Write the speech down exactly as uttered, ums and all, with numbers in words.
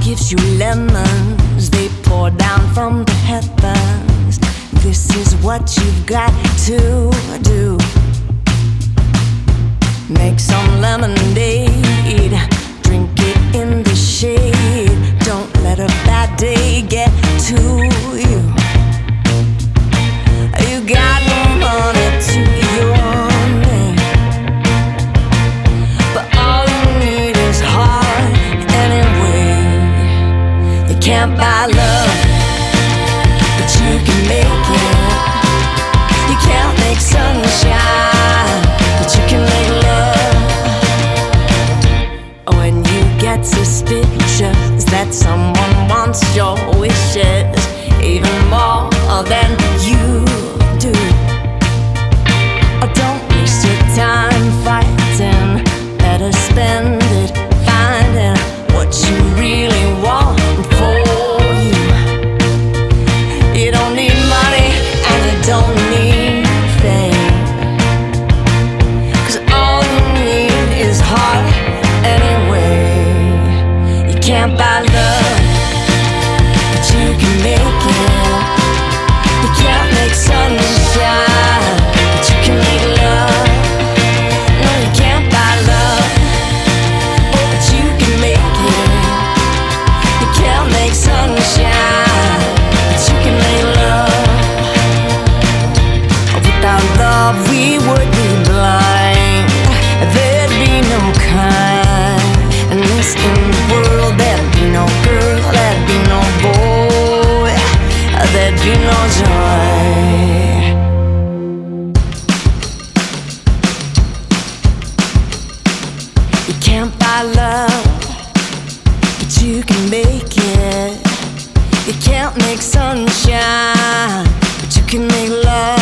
gives you lemons, they pour down from the heavens. This is what you've got to do. Make some lemonade, drink it in the shade. Don't let a bad day get to you. You got no money to your name, but all you need is heart anyway. You can't buy love, but you can make it. You can't make sunshine, but you can make love. When you get suspicious that someone wants your wishes even more than you do, oh, don't waste your time fighting. Better spend it finding what you really want for you. You don't need money and you don't need fame, 'cause all you need is heart anyway. You can't buy love, but you can make it. You can't make sunshine, but you can make love. No, you can't buy love, oh, but you can make it. You can't make sunshine, but you can make love. Without love we would be blind. There'd be no kindness in the world. There'd be no girl, there'd be no boy, there'd be no joy. You can't buy love, but you can make it. You can't make sunshine, but you can make love.